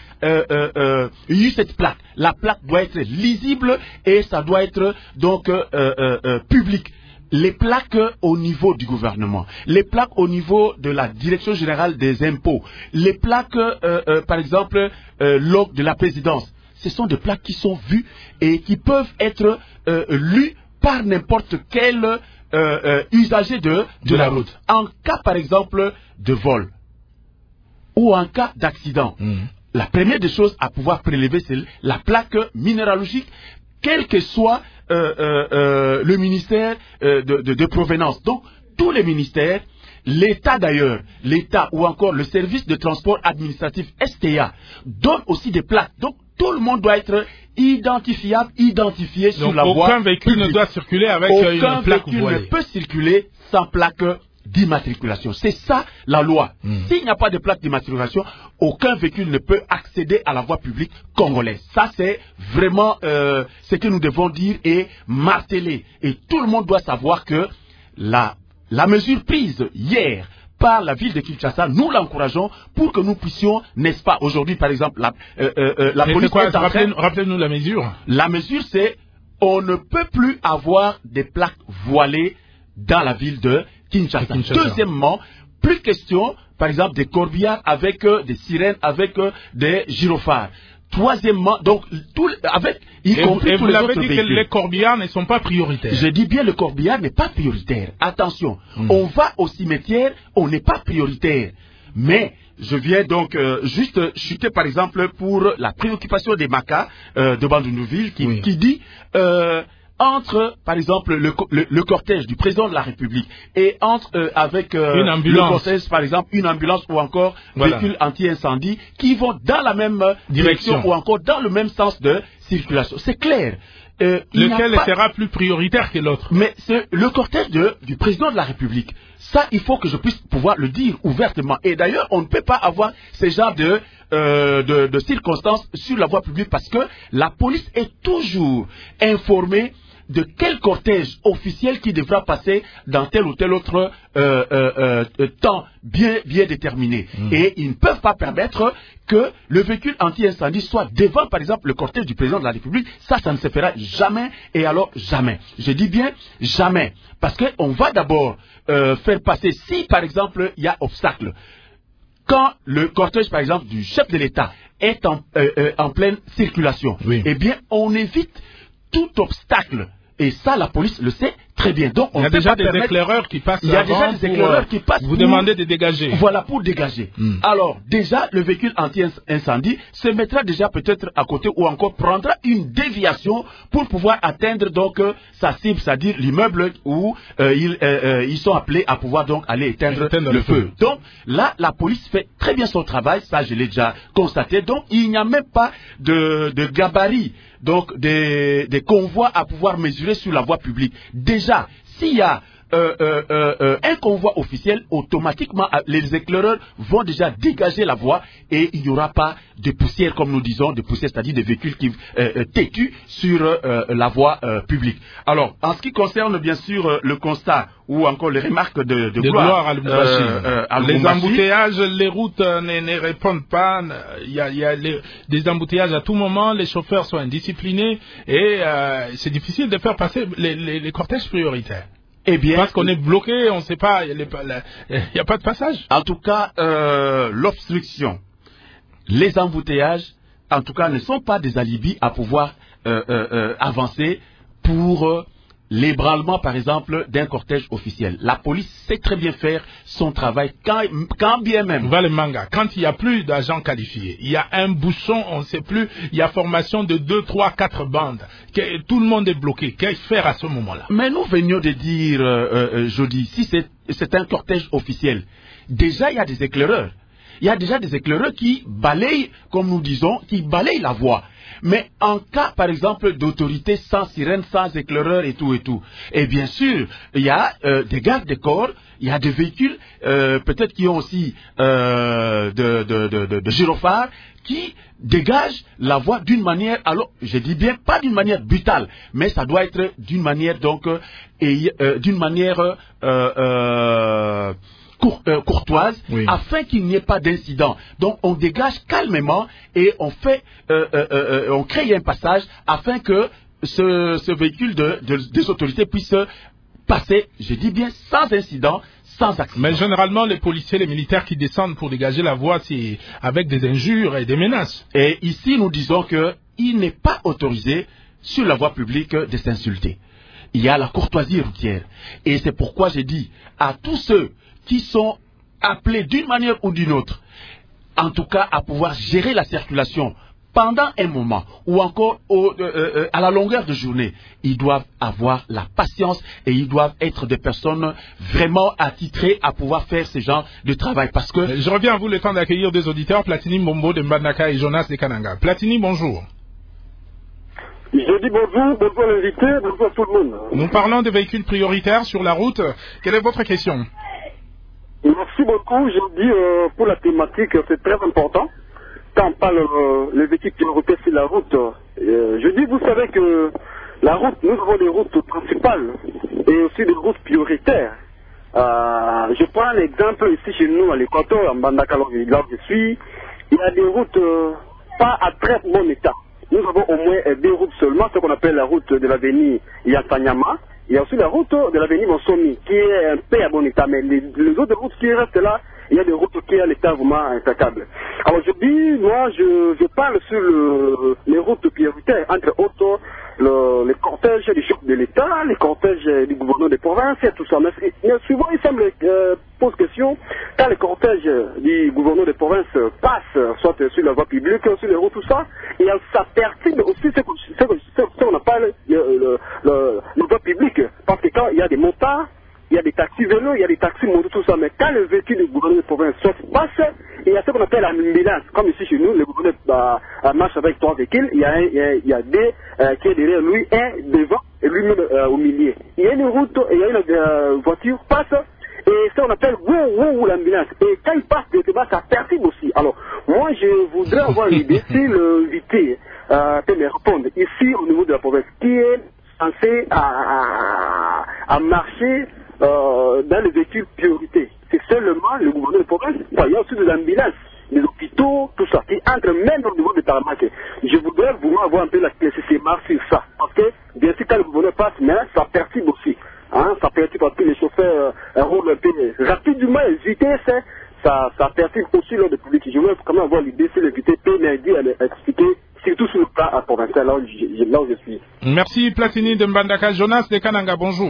Speaker 3: eu cette plaque? La plaque doit être lisible et ça doit être donc public. Les plaques au niveau du gouvernement, les plaques au niveau de la Direction générale des impôts, les plaques par exemple log de la présidence, ce sont des plaques qui sont vues et qui peuvent être lues par n'importe quel usager de la route. En cas par exemple de vol ou en cas d'accident, la première des choses à pouvoir prélever, c'est la plaque minéralogique, quel que soit le ministère de provenance. Donc, tous les ministères, l'État d'ailleurs, l'État ou encore le service de transport administratif STA donne aussi des plaques. Donc, tout le monde doit être identifié sur la voie.
Speaker 2: Aucun véhicule ne doit circuler avec une plaque voilée.
Speaker 3: Aucun véhicule ne peut circuler sans plaque d'immatriculation. C'est ça la loi. S'il n'y a pas de plaque d'immatriculation, aucun véhicule ne peut accéder à la voie publique congolaise. Ça, c'est vraiment ce que nous devons dire et marteler. Et tout le monde doit savoir que la mesure prise hier par la ville de Kinshasa, nous l'encourageons pour que nous puissions, n'est-ce pas, aujourd'hui par exemple, la police est en train...
Speaker 2: Rappelez-nous la mesure.
Speaker 3: La mesure, c'est on ne peut plus avoir des plaques voilées dans la ville de Kinshasa. Deuxièmement, plus question, par exemple, des corbillards avec des sirènes, avec des gyrophares. Troisièmement, donc, y compris tous les autres véhicules. Et vous l'avez dit que
Speaker 2: les corbillards ne sont pas prioritaires.
Speaker 3: Je dis bien le corbillard n'est pas prioritaire. Attention, on va au cimetière, on n'est pas prioritaire. Mais je viens donc juste chuter par exemple pour la préoccupation des Makas de Bandundu-Ville qui dit... entre, par exemple, le cortège du président de la République et avec le cortège, par exemple, une ambulance ou encore véhicule anti-incendie qui vont dans la même direction ou encore dans le même sens de circulation. C'est clair.
Speaker 2: Lequel sera plus prioritaire que l'autre?
Speaker 3: Mais c'est le cortège du président de la République. Ça, il faut que je puisse pouvoir le dire ouvertement. Et d'ailleurs, on ne peut pas avoir ce genre de circonstances sur la voie publique parce que la police est toujours informée de quel cortège officiel qui devra passer dans tel ou tel autre temps bien déterminé. Et ils ne peuvent pas permettre que le véhicule anti-incendie soit devant, par exemple, le cortège du président de la République. Ça ne se fera jamais et alors jamais. Je dis bien jamais. Parce qu'on va d'abord faire passer, si par exemple il y a obstacle, quand le cortège, par exemple, du chef de l'État est en pleine circulation, eh bien, on évite tout obstacle. Et ça, la police le sait très bien. Donc,
Speaker 2: il y a déjà des éclaireurs qui passent.
Speaker 3: Il y a déjà des éclaireurs qui passent.
Speaker 2: Vous demandez de dégager.
Speaker 3: Voilà, pour dégager. Alors, déjà, le véhicule anti-incendie se mettra déjà peut-être à côté ou encore prendra une déviation pour pouvoir atteindre donc sa cible, c'est-à-dire l'immeuble où ils sont appelés à pouvoir donc aller éteindre le feu. Donc, là, la police fait très bien son travail. Ça, je l'ai déjà constaté. Donc, il n'y a même pas de gabarit. Donc des convois à pouvoir mesurer sur la voie publique. Déjà, s'il y a un convoi officiel, automatiquement, les éclaireurs vont déjà dégager la voie et il n'y aura pas de poussière, comme nous disons, de poussière, c'est-à-dire des véhicules qui têtus sur la voie publique. Alors, en ce qui concerne bien sûr le constat ou encore les remarques de Gloire
Speaker 2: à les embouteillages, les routes ne répondent pas. Il y a des embouteillages à tout moment. Les chauffeurs sont indisciplinés et c'est difficile de faire passer les cortèges prioritaires.
Speaker 3: Eh bien,
Speaker 2: parce qu'on est bloqué, on ne sait pas, il n'y a pas de passage.
Speaker 3: En tout cas, l'obstruction, les embouteillages, en tout cas, ne sont pas des alibis à pouvoir avancer pour l'ébranlement, par exemple, d'un cortège officiel. La police sait très bien faire son travail, quand bien même.
Speaker 2: Valemanga, quand il n'y a plus d'agents qualifiés, il y a un bouchon, on ne sait plus, il y a formation de 2, 3, 4 bandes, tout le monde est bloqué. Qu'est-ce faire à ce moment-là?
Speaker 3: Mais nous venions de dire, Jody, si c'est un cortège officiel, déjà il y a des éclaireurs. Il y a déjà des éclaireurs qui balayent, comme nous disons, qui balayent la voie. Mais en cas, par exemple, d'autorité sans sirène, sans éclaireur et tout, et bien sûr, il y a des gardes de corps, il y a des véhicules, peut-être qui ont aussi de gyrophares, qui dégagent la voie d'une manière, alors, je dis bien, pas d'une manière brutale, mais ça doit être d'une manière, donc, d'une manière courtoise, oui, afin qu'il n'y ait pas d'incident. Donc on dégage calmement et on fait, on crée un passage afin que ce véhicule des autorités puisse passer, je dis bien, sans incident, sans accident.
Speaker 2: Mais généralement, les policiers, les militaires qui descendent pour dégager la voie, c'est avec des injures et des menaces.
Speaker 3: Et ici, nous disons qu'il n'est pas autorisé sur la voie publique de s'insulter. Il y a la courtoisie routière. Et c'est pourquoi j'ai dit à tous ceux qui sont appelés d'une manière ou d'une autre, en tout cas à pouvoir gérer la circulation pendant un moment ou encore à la longueur de journée, ils doivent avoir la patience et ils doivent être des personnes vraiment attitrées à pouvoir faire ce genre de travail. Parce que
Speaker 2: je reviens à vous le temps d'accueillir des auditeurs, Platini Mbombo de Mbandaka et Jonas de Kananga. Platini, bonjour.
Speaker 8: Je dis bonjour à l'invité, bonjour à tout le monde.
Speaker 2: Nous parlons des véhicules prioritaires sur la route. Quelle est votre question?
Speaker 8: Merci beaucoup. Je dis pour la thématique, c'est très important. Quand on parle les véhicules prioritaires sur la route, je dis, vous savez que la route, nous avons des routes principales et aussi des routes prioritaires. Je prends un exemple ici chez nous à l'Équateur, en Bandaka, là où je suis. Il y a des routes pas à très bon état. Nous avons au moins 2 routes seulement, ce qu'on appelle la route de l'avenue Yansanyama. Il y a aussi la route de l'avenue Monsomi, qui est un peu à bon état. Mais les autres routes qui restent là, il y a des routes qui ont l'état vraiment impeccable. Alors je dis, moi, je parle sur les routes prioritaires, entre autres, les cortèges des chefs de l'État, les cortèges du gouverneur des provinces et tout ça. Mais souvent, il semble pose question, quand les cortèges du gouverneur des provinces passent, soit sur la voie publique, sur les routes, tout ça, et ça perturbe aussi ce qu'on appelle le voie publique. Parce que quand il y a des motards, il y a des taxis vélos, il y a des taxis motos, tout ça. Mais quand le véhicule du gouverneur des provinces passe, il y a ce qu'on appelle l'ambulance. Comme ici chez nous, le gouverneur marche avec 3 véhicules. Il y a des qui est derrière lui, un devant et lui-même au milieu. Il y a une route et il y a une voiture passe. Et ça on appelle l'ambulance. Et quand il passe directement, ça perturbe aussi. Alors, moi je voudrais avoir l'idée, si l'invité peut me répondre, ici au niveau de la province, qui est censé à marcher dans les véhicules priorité. C'est seulement le gouverneur de province. Il y a aussi de l'ambulance, des hôpitaux, tout ça, qui entre même au niveau de tarmac. Je voudrais vraiment avoir un peu la classicité sur ça. Parce que, bien sûr, quand le gouverneur passe, mais ça perturbe aussi. Ça perturbe parce que les chauffeurs roulent un peu rapidement, vitesse, ça perturbe aussi l'ordre public. Je veux quand même avoir l'idée si l'invité peut m'aider à expliquer, surtout sur le plan provincial, là où je suis.
Speaker 2: Merci Platini de Mbandaka. Jonas de Kananga, bonjour.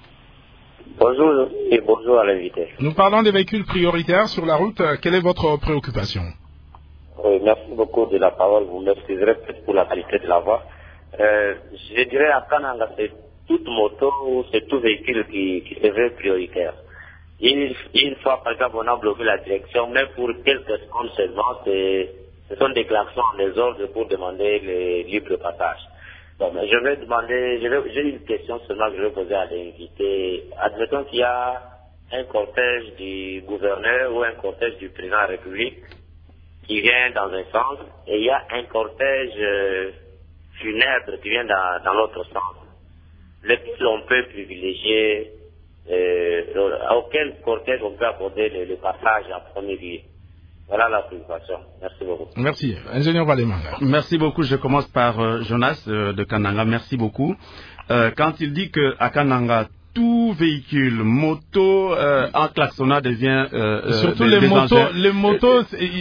Speaker 9: Bonjour et bonjour à l'invité.
Speaker 2: Nous parlons des véhicules prioritaires sur la route. Quelle est votre préoccupation?
Speaker 9: Oui, merci beaucoup de la parole. Vous m'excuserez peut-être pour la qualité de la voix. Je dirais à Kananga, c'est toute moto ou c'est tout véhicule qui se veut prioritaire. Une fois, par exemple, on a bloqué la direction, même pour quelques secondes seulement, ce sont des klaxons, des ordres pour demander le libre passage. Bon, mais je vais demander, j'ai une question seulement que je vais poser à l'invité. Admettons qu'il y a un cortège du gouverneur ou un cortège du président de la République qui vient dans un sens et il y a un cortège funèbre qui vient dans l'autre sens. Lequel on peut privilégier, à auquel cortège on peut accorder le passage en premier lieu. Voilà la préoccupation. Merci beaucoup.
Speaker 2: Merci. Ingénieur Valemanga.
Speaker 3: Merci beaucoup. Je commence par Jonas de Kananga. Merci beaucoup. Quand il dit qu'à Kananga, tout véhicule, moto, en klaxonnant devient
Speaker 2: surtout les motos,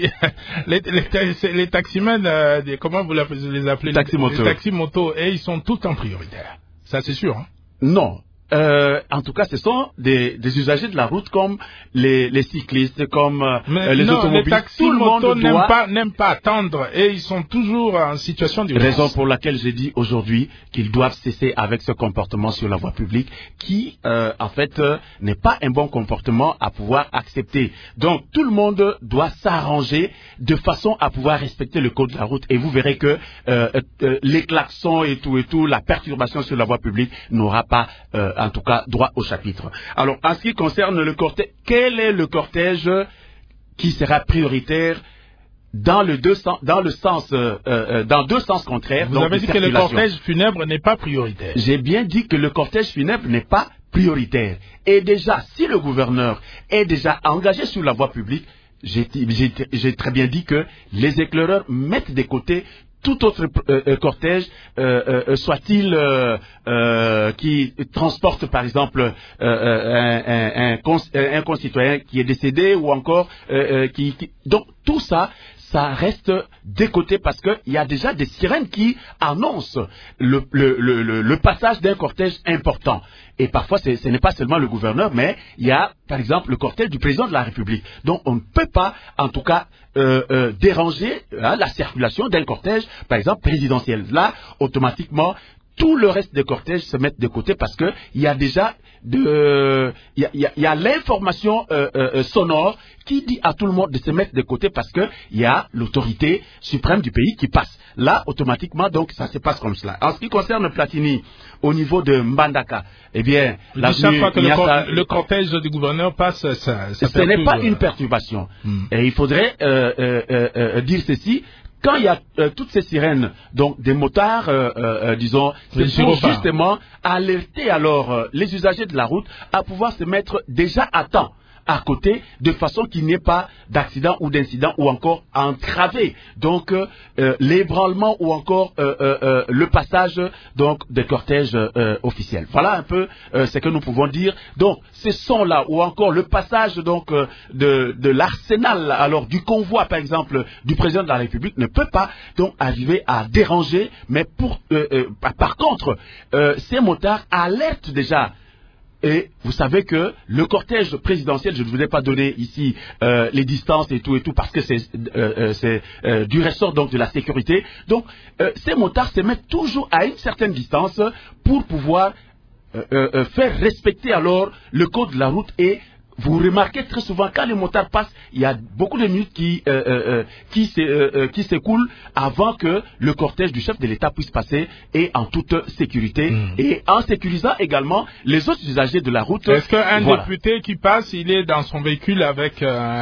Speaker 2: les taximens, comment vous les appelez, les taxis-motos, et ils sont tous en prioritaire. Ça, c'est sûr. Hein?
Speaker 3: Non. En tout cas, ce sont des usagers de la route comme les cyclistes, comme les automobilistes.
Speaker 2: Les taxis-motos n'aiment pas attendre et ils sont toujours en situation d'urgence.
Speaker 3: Raison pour laquelle j'ai dit aujourd'hui qu'ils doivent cesser avec ce comportement sur la voie publique qui, en fait, n'est pas un bon comportement à pouvoir accepter. Donc, tout le monde doit s'arranger de façon à pouvoir respecter le code de la route et vous verrez que les klaxons et tout, la perturbation sur la voie publique n'aura pas en tout cas droit au chapitre. Alors, en ce qui concerne le cortège, quel est le cortège qui sera prioritaire dans deux sens contraires?
Speaker 2: Vous avez dit que le cortège funèbre n'est pas prioritaire.
Speaker 3: J'ai bien dit que le cortège funèbre n'est pas prioritaire. Et déjà, si le gouverneur est déjà engagé sur la voie publique, j'ai très bien dit que les éclaireurs mettent de côté tout autre cortège, soit-il qui transporte par exemple un concitoyen qui est décédé ou encore donc tout ça reste de côté parce qu'il y a déjà des sirènes qui annoncent le passage d'un cortège important. Et parfois, ce n'est pas seulement le gouverneur, mais il y a, par exemple, le cortège du président de la République. Donc, on ne peut pas, en tout cas, déranger la circulation d'un cortège, par exemple, présidentiel. Là, automatiquement, tout le reste des cortèges se mettent de côté parce que il y a déjà il y a l'information sonore qui dit à tout le monde de se mettre de côté parce que il y a l'autorité suprême du pays qui passe. Là, automatiquement, donc, ça se passe comme cela. En ce qui concerne Platini, au niveau de Mbandaka, eh bien,
Speaker 2: chaque fois que le cortège du gouverneur passe,
Speaker 3: ce n'est pas une perturbation. Et il faudrait dire ceci. Quand il y a toutes ces sirènes, donc des motards, disons, c'est pour justement alerter alors les usagers de la route à pouvoir se mettre déjà à temps à côté, de façon qu'il n'y ait pas d'accident ou d'incident ou encore entraver donc l'ébranlement ou encore le passage donc des cortèges officiels. Voilà un peu ce que nous pouvons dire. Donc ces sons-là ou encore le passage donc de l'arsenal alors du convoi par exemple du président de la République ne peut pas donc arriver à déranger, mais par contre ces motards alertent déjà. Et vous savez que le cortège présidentiel, je ne vous ai pas donné ici les distances et tout parce que c'est du ressort donc de la sécurité. Donc ces motards se mettent toujours à une certaine distance pour pouvoir faire respecter alors le code de la route. Et vous remarquez très souvent quand les motards passent, il y a beaucoup de minutes qui s'écoulent avant que le cortège du chef de l'État puisse passer et en toute sécurité et en sécurisant également les autres usagers de la route.
Speaker 2: Est-ce qu'un député qui passe, il est dans son véhicule avec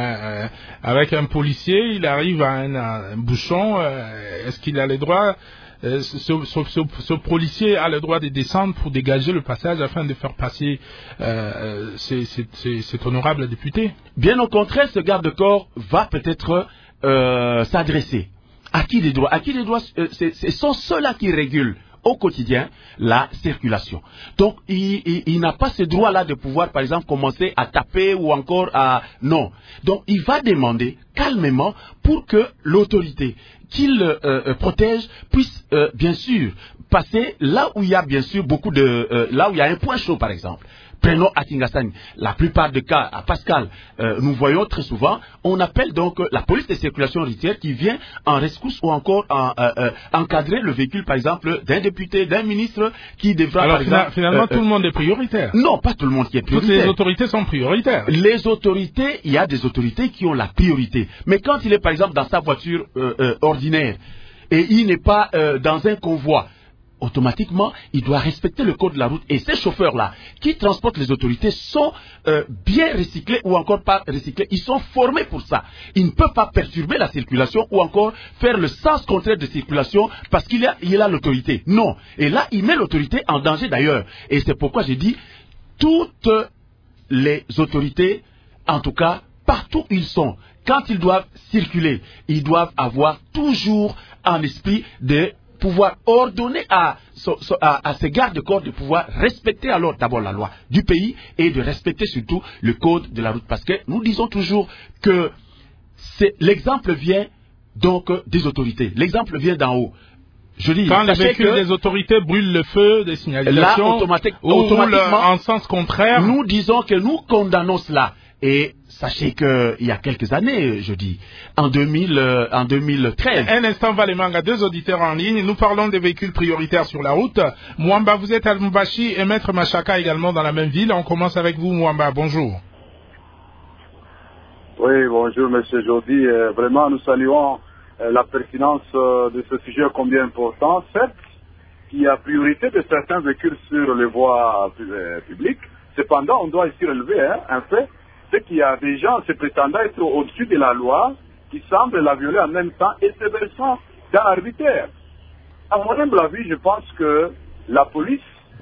Speaker 2: un policier, il arrive à un bouchon, est-ce qu'il a le droit? Ce policier a le droit de descendre pour dégager le passage afin de faire passer cet honorable député?
Speaker 3: Bien au contraire, ce garde-corps va peut-être s'adresser. À qui les droits? Ce sont ceux-là qui régulent au quotidien la circulation. Donc, il n'a pas ce droit-là de pouvoir, par exemple, commencer à taper ou encore à... Non. Donc, il va demander calmement pour que l'autorité qu'il protège puisse, bien sûr, passer là où il y a, bien sûr, là où il y a un point chaud, par exemple. Prenons à Kingasani, la plupart des cas, à Pascal, nous voyons très souvent, on appelle donc la police de circulation routière qui vient en rescousse ou encore encadrer le véhicule, par exemple, d'un député, d'un ministre qui devra,
Speaker 2: alors,
Speaker 3: par exemple...
Speaker 2: finalement, tout le monde est prioritaire.
Speaker 3: Non, pas tout le monde qui est prioritaire.
Speaker 2: Toutes les autorités sont prioritaires.
Speaker 3: Les autorités, il y a des autorités qui ont la priorité. Mais quand il est, par exemple, dans sa voiture ordinaire et il n'est pas dans un convoi, automatiquement, il doit respecter le code de la route. Et ces chauffeurs-là, qui transportent les autorités, sont bien recyclés ou encore pas recyclés. Ils sont formés pour ça. Ils ne peuvent pas perturber la circulation ou encore faire le sens contraire de circulation parce qu'il a l'autorité. Non. Et là, il met l'autorité en danger d'ailleurs. Et c'est pourquoi j'ai dit, toutes les autorités, en tout cas, partout où ils sont, quand ils doivent circuler, ils doivent avoir toujours en esprit de pouvoir ordonner à ces gardes-corps de pouvoir respecter alors d'abord la loi du pays et de respecter surtout le code de la route. Parce que nous disons toujours que l'exemple vient donc des autorités. L'exemple vient d'en haut. Je dis,
Speaker 2: quand les véhicules des autorités brûlent le feu des signalisations,
Speaker 3: là, automatiquement,
Speaker 2: en sens contraire,
Speaker 3: nous disons que nous condamnons cela. Et sachez qu'il y a quelques années, je dis, en 2013.
Speaker 2: Un instant, Valemanga, 2 auditeurs en ligne. Nous parlons des véhicules prioritaires sur la route. Mwamba, vous êtes à Lubumbashi et Maître Machaka également dans la même ville. On commence avec vous, Mwamba. Bonjour.
Speaker 8: Oui, bonjour, monsieur Jody. Vraiment, nous saluons la pertinence de ce sujet combien important. Certes, il y a priorité de certains véhicules sur les voies publiques. Cependant, on doit ici relever un fait. C'est qu'il y a des gens se prétendant être au-dessus de la loi qui semblent la violer en même temps et se versant dans l'arbitraire. À mon humble avis, je pense que la police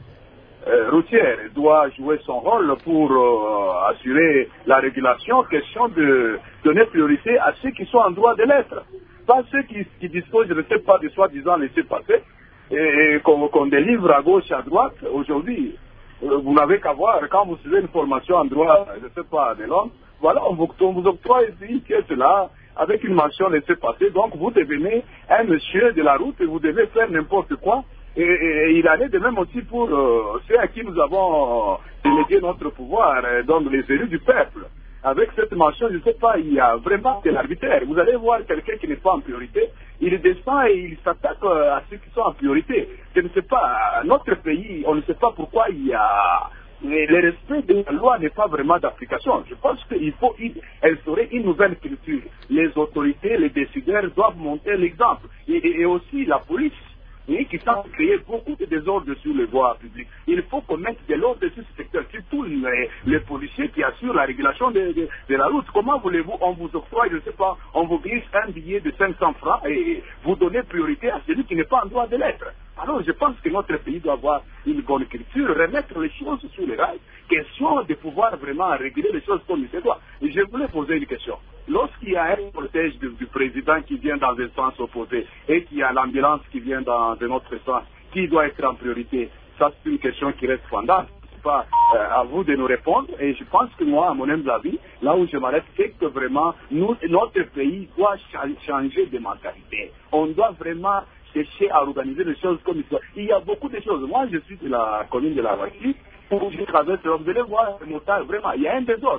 Speaker 8: routière doit jouer son rôle pour assurer la régulation, question de donner priorité à ceux qui sont en droit de l'être. Pas ceux qui disposent, je ne sais pas, de soi-disant laisser passer et qu'on délivre à gauche, à droite. Aujourd'hui, vous n'avez qu'à voir, quand vous suivez une formation en droit, je ne sais pas, de l'homme, voilà, on vous octroie une pièce là, avec une mention laissez passer, donc vous devenez un monsieur de la route et vous devez faire n'importe quoi. Et il en est de même aussi pour ceux à qui nous avons délégué notre pouvoir, donc les élus du peuple. Avec cette mention, je ne sais pas, il y a vraiment de l'arbitraire. Vous allez voir quelqu'un qui n'est pas en priorité, il descend et il s'attaque à ceux qui sont en priorité. Je ne sais pas, notre pays, on ne sait pas pourquoi il y a... Le respect de la loi n'est pas vraiment d'application. Je pense qu'il faut instaurer une nouvelle culture. Les autorités, les décideurs doivent montrer l'exemple. Et aussi la police, qui semble créer beaucoup de désordre sur les voies publiques. Il faut qu'on mette de l'ordre sur ce secteur, surtout les policiers qui assurent la régulation de la route. Comment voulez-vous, on vous octroie, je ne sais pas, on vous glisse un billet de 500 francs et vous donnez priorité à celui qui n'est pas en droit de l'être. Alors je pense que notre pays doit avoir une bonne culture, remettre les choses sur les rails, question de pouvoir vraiment réguler les choses comme il se doit. Et je voulais poser une question. Lorsqu'il y a un cortège du président qui vient dans un sens opposé et qu'il y a l'ambulance qui vient dans un autre sens, qui doit être en priorité? Ça, c'est une question qui reste fondante. C'est pas à vous de nous répondre. Et je pense que moi, à mon humble avis, là où je m'arrête, c'est que vraiment, notre pays doit changer de mentalité. On doit vraiment chercher à organiser les choses comme il faut. Il y a beaucoup de choses. Moi, je suis de la commune de la Voici. Je traverse, vous allez voir le motard, vraiment, il y a un désordre.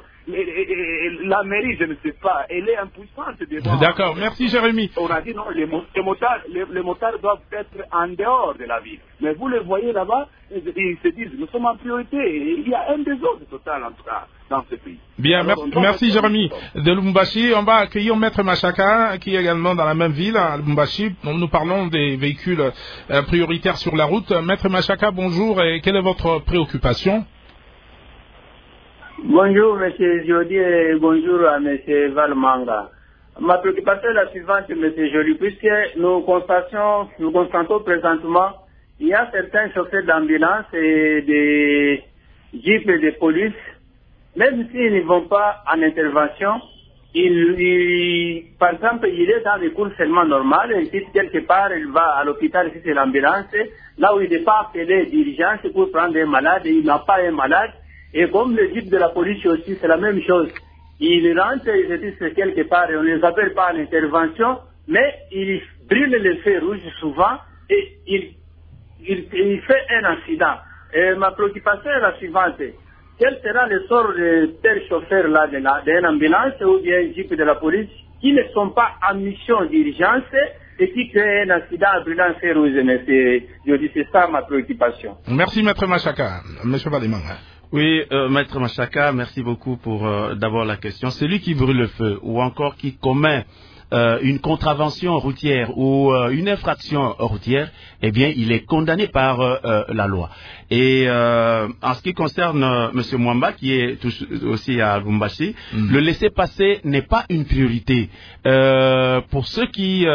Speaker 8: La mairie, je ne sais pas, elle est impuissante devant.
Speaker 2: D'accord, merci Jérémy.
Speaker 8: On a dit non, les motards doivent être en dehors de la ville. Mais vous les voyez là-bas, ils se disent, nous sommes en priorité. Il y a un désordre total en tout cas dans ce pays.
Speaker 2: Bien, alors, merci Jérémy. De Lubumbashi, on va accueillir Maître Machaka, qui est également dans la même ville, à Lubumbashi. Nous parlons des véhicules prioritaires sur la route. Maître Machaka, bonjour, et quelle est votre préoccupation?
Speaker 10: Bonjour, M. Jody, et bonjour à M. Valemanga. Ma préoccupation est la suivante, M. Jody, puisque nous constatons présentement, il y a certains chauffeurs d'ambulance et des jeeps de police, même s'ils ne vont pas en intervention, par exemple, il est dans les cours seulement normales, et si quelque part il va à l'hôpital, si c'est l'ambulance, là où il n'est pas appelé d'urgence pour prendre un malade, et il n'a pas un malade. Et comme le jeep de la police aussi, c'est la même chose. Ils rentrent, ils se disent quelque part, et on ne les appelle pas à l'intervention, mais ils brûlent les feux rouges souvent, et il fait un accident. Et ma préoccupation est la suivante. Quel sera le sort de tels chauffeurs-là d'une ambulance ou bien jeep de la police qui ne sont pas en mission d'urgence et qui créent un accident en brûlant un feu rouge? Je dis, c'est ça ma préoccupation.
Speaker 2: Merci, Maître Machaka. Monsieur Valemanga.
Speaker 3: Oui, Maître Machaka, merci beaucoup pour d'abord la question. Celui qui brûle le feu ou encore qui commet une contravention routière ou une infraction routière, eh bien, il est condamné par la loi. Et en ce qui concerne M. Mwamba, qui est aussi à Lubumbashi, le laisser-passer n'est pas une priorité. Pour ceux qui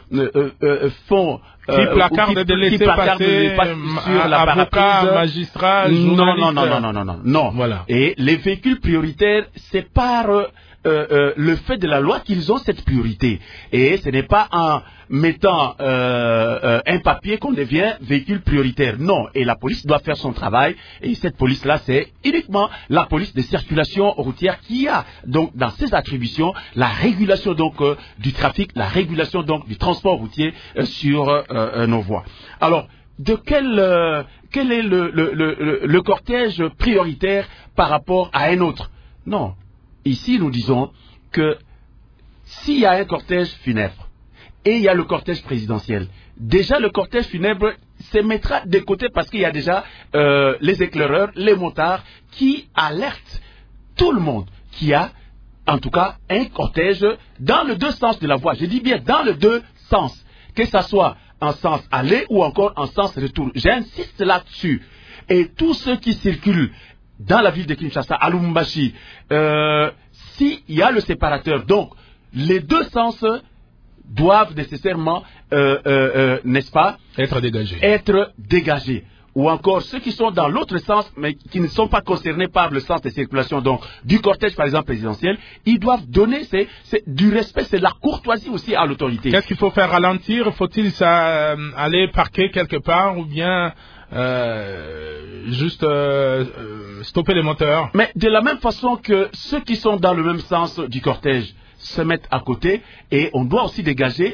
Speaker 3: font...
Speaker 2: qui placardent de laisser-passer sur la paraprise, magistrat, journaliste.
Speaker 3: Non. Voilà. Et les véhicules prioritaires, c'est par le fait de la loi qu'ils ont cette priorité. Et ce n'est pas en mettant un papier qu'on devient véhicule prioritaire. Non. Et la police doit faire son travail. Et cette police-là, c'est uniquement la police de circulation routière qui a donc dans ses attributions la régulation donc du trafic, la régulation donc du transport routier sur nos voies. Alors, quel est le cortège prioritaire par rapport à un autre? Non. Ici, nous disons que s'il y a un cortège funèbre et il y a le cortège présidentiel, déjà le cortège funèbre se mettra de côté parce qu'il y a déjà les éclaireurs, les motards qui alertent tout le monde qu'il y a en tout cas un cortège dans les deux sens de la voie. Je dis bien dans les deux sens, que ça soit en sens aller ou encore en sens retour. J'insiste là-dessus. Et tous ceux qui circulent dans la ville de Kinshasa, à Lubumbashi, s'il y a le séparateur, donc les deux sens doivent nécessairement, n'est-ce pas,
Speaker 2: être
Speaker 3: dégagés. Ou encore ceux qui sont dans l'autre sens, mais qui ne sont pas concernés par le sens de circulation, donc du cortège par exemple présidentiel, ils doivent donner du respect, c'est de la courtoisie aussi à l'autorité.
Speaker 2: Qu'est-ce qu'il faut faire? Ralentir? Faut-il aller parquer quelque part ou bien juste stopper les moteurs?
Speaker 3: Mais de la même façon que ceux qui sont dans le même sens du cortège se mettent à côté, et on doit aussi dégager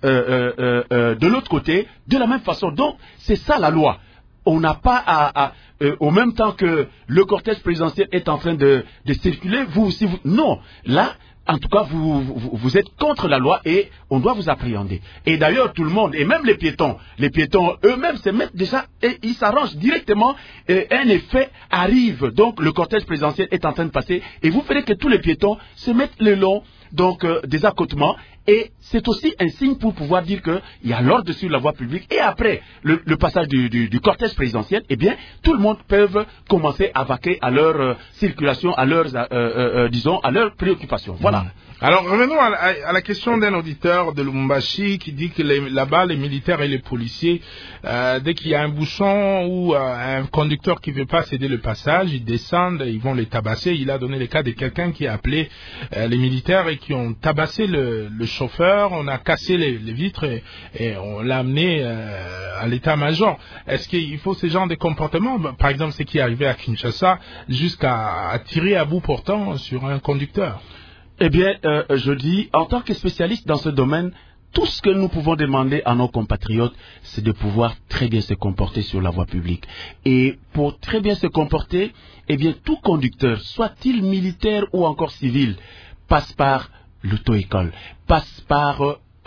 Speaker 3: de l'autre côté de la même façon. Donc c'est ça la loi. On n'a pas au même temps que le cortège présidentiel est en train de circuler, vous aussi, non. Là, en tout cas, vous êtes contre la loi et on doit vous appréhender. Et d'ailleurs, tout le monde, et même les piétons eux-mêmes se mettent déjà, et ils s'arrangent directement, et un effet arrive. Donc, le cortège présidentiel est en train de passer, et vous ferez que tous les piétons se mettent le long donc des accotements, et c'est aussi un signe pour pouvoir dire qu'il y a l'ordre sur la voie publique, et après le passage du cortège présidentiel, eh bien, tout le monde peut commencer à vaquer à leur circulation, à leurs, disons, à leurs préoccupations. Voilà.
Speaker 2: Alors, revenons à la question d'un auditeur de Lubumbashi qui dit que là-bas, les militaires et les policiers, dès qu'il y a un bouchon ou un conducteur qui ne veut pas céder le passage, ils descendent, ils vont les tabasser. Il a donné le cas de quelqu'un qui a appelé les militaires et qui ont tabassé le chauffeur, on a cassé les vitres et on l'a amené à l'état-major. Est-ce qu'il faut ce genre de comportement? Par exemple, ce qui est arrivé à Kinshasa, jusqu'à tirer à bout portant sur un conducteur.
Speaker 3: Eh bien, je dis, en tant que spécialiste dans ce domaine, tout ce que nous pouvons demander à nos compatriotes, c'est de pouvoir très bien se comporter sur la voie publique. Et pour très bien se comporter, eh bien, tout conducteur, soit-il militaire ou encore civil, passe par l'auto-école, passe par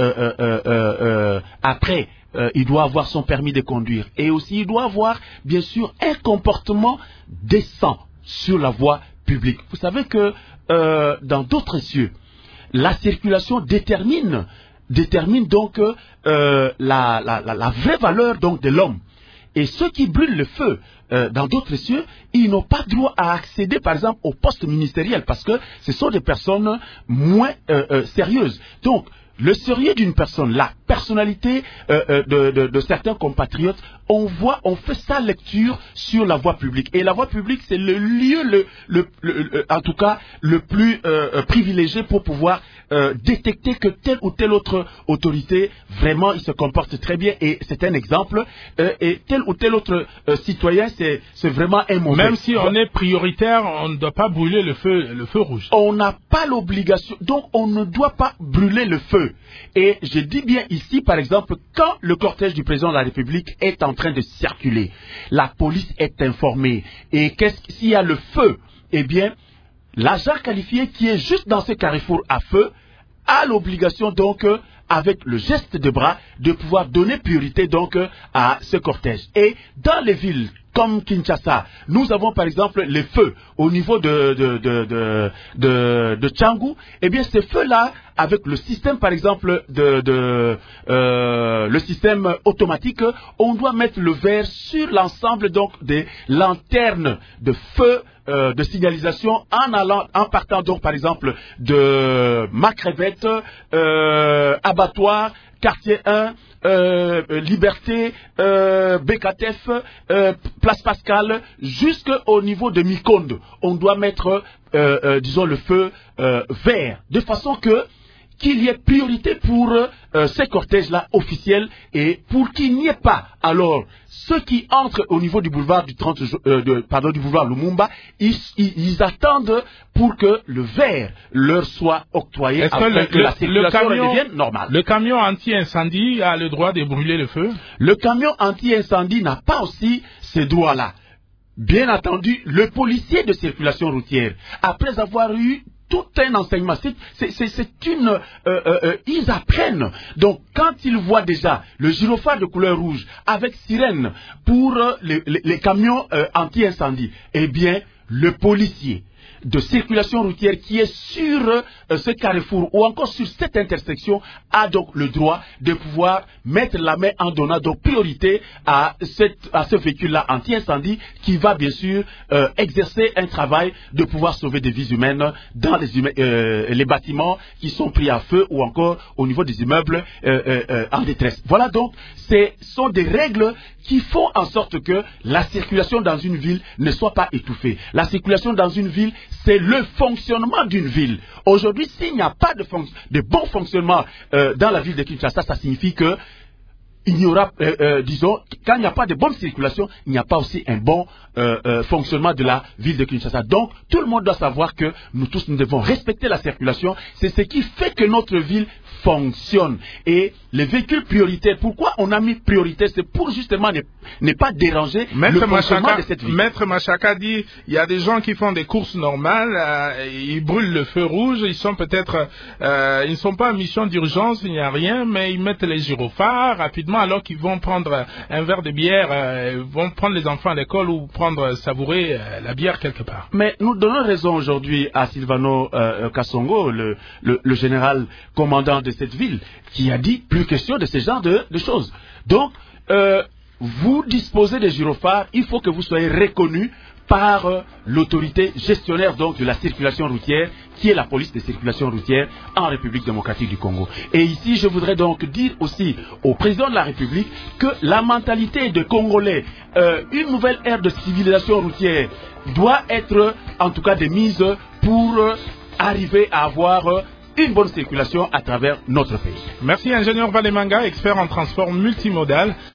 Speaker 3: après, il doit avoir son permis de conduire. Et aussi, il doit avoir, bien sûr, un comportement décent sur la voie publique. Vous savez que dans d'autres cieux, la circulation détermine donc la vraie valeur donc de l'homme. Et ceux qui brûlent le feu dans d'autres cieux, ils n'ont pas droit à accéder par exemple au poste ministériel parce que ce sont des personnes moins sérieuses. Donc le sérieux d'une personne, la personnalité de certains compatriotes, on fait sa lecture sur la voie publique. Et la voie publique, c'est le lieu, en tout cas, le plus privilégié pour pouvoir détecter que telle ou telle autre autorité, vraiment, il se comporte très bien. Et c'est un exemple. Et tel ou tel autre citoyen, c'est vraiment un mauvais.
Speaker 2: Même si on est prioritaire, on ne doit pas brûler le feu rouge.
Speaker 3: On n'a pas l'obligation. Donc, on ne doit pas brûler le feu. Et je dis bien ici, par exemple, quand le cortège du président de la République est en train de circuler, la police est informée. Et s'il y a le feu, eh bien, l'agent qualifié qui est juste dans ce carrefour à feu a l'obligation donc, avec le geste de bras, de pouvoir donner priorité donc à ce cortège. Et dans les villes, comme Kinshasa. Nous avons par exemple les feux au niveau de Tchangou. Eh bien, ces feux-là, avec le système par exemple le système automatique, on doit mettre le vert sur l'ensemble donc des lanternes de feu de signalisation en partant donc par exemple de Macrevette, Abattoir, Quartier 1, Liberté, BKTF, Place Pascal, jusqu'au niveau de Mikonde. On doit mettre, disons, le feu vert, de façon qu'il y ait priorité pour ces cortèges-là officiels et pour qu'il n'y ait pas, alors, ceux qui entrent au niveau du boulevard du boulevard Lumumba, ils attendent pour que le vert leur soit octroyé afin que la circulation redevienne normale.
Speaker 2: Le camion anti-incendie a le droit de brûler le feu? Le
Speaker 3: camion anti-incendie n'a pas aussi ces droits-là. Bien entendu, le policier de circulation routière, après avoir eu tout un enseignement, ils apprennent. Donc, quand ils voient déjà le gyrophare de couleur rouge avec sirène pour les camions anti-incendie, eh bien, le policier de circulation routière qui est sur ce carrefour ou encore sur cette intersection a donc le droit de pouvoir mettre la main en donnant donc priorité à ce véhicule-là anti-incendie qui va bien sûr exercer un travail de pouvoir sauver des vies humaines dans les bâtiments qui sont pris à feu ou encore au niveau des immeubles en détresse. Voilà donc, ce sont des règles qui font en sorte que la circulation dans une ville ne soit pas étouffée. La circulation dans une ville, c'est le fonctionnement d'une ville. Aujourd'hui, s'il n'y a pas de bon fonctionnement dans la ville de Kinshasa, ça signifie que il y aura, disons, quand il n'y a pas de bonne circulation, il n'y a pas aussi un bon fonctionnement de la ville de Kinshasa. Donc, tout le monde doit savoir que nous tous, nous devons respecter la circulation. C'est ce qui fait que notre ville fonctionne. Et les véhicules prioritaires, pourquoi on a mis prioritaire? C'est pour justement ne pas déranger le fonctionnement de cette ville.
Speaker 2: Maître Machaka dit, il y a des gens qui font des courses normales, ils brûlent le feu rouge, ils sont peut-être, ils ne sont pas en mission d'urgence, il n'y a rien, mais ils mettent les gyrophares rapidement alors qu'ils vont prendre un verre de bière, vont prendre les enfants à l'école ou savourer la bière quelque part.
Speaker 3: Mais nous donnons raison aujourd'hui à Silvano Kasongo, le général commandant de cette ville, qui a dit plus question de ce genre de choses. Donc, vous disposez des gyrophares, il faut que vous soyez reconnus par l'autorité gestionnaire donc de la circulation routière, qui est la police de circulation routière en République démocratique du Congo. Et ici, je voudrais donc dire aussi au président de la République que la mentalité de Congolais, une nouvelle ère de civilisation routière doit être en tout cas démise pour arriver à avoir une bonne circulation à travers notre pays.
Speaker 2: Merci ingénieur Valemanga, expert en transport multimodal.